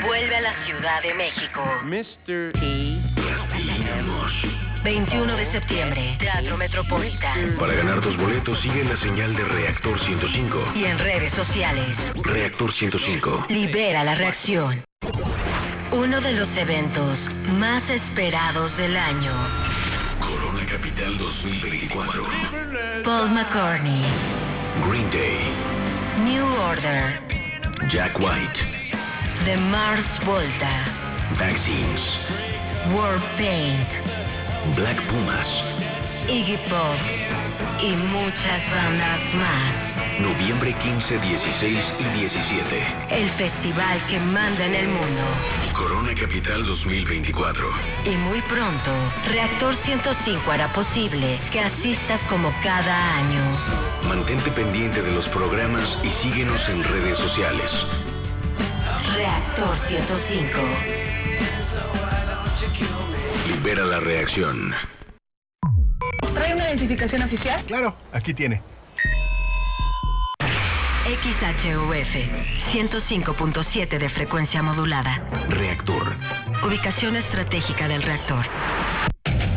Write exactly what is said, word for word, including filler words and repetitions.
vuelve a la Ciudad de México. mister T. Platinamos. veintiuno de septiembre, Teatro Metropolitan. Para ganar tus boletos, sigue la señal de Reactor ciento cinco. Y en redes sociales. Reactor ciento cinco. Libera la reacción. Uno de los eventos más esperados del año. Corona Capital dos mil veinticuatro. Paul McCartney. Green Day. New Order. Jack White. The Mars Volta. Vaccines. Warpaint. Black Pumas. Iggy Pop. Y muchas bandas más. Noviembre quince, dieciséis y diecisiete. El festival que manda en el mundo. Corona Capital dos mil veinticuatro. Y muy pronto, Reactor ciento cinco hará posible que asistas como cada año. Mantente pendiente de los programas y síguenos en redes sociales. Reactor ciento cinco. Libera la reacción. ¿Trae una identificación oficial? Claro, aquí tiene. X H U F, ciento cinco punto siete de frecuencia modulada. Reactor. Ubicación estratégica del reactor.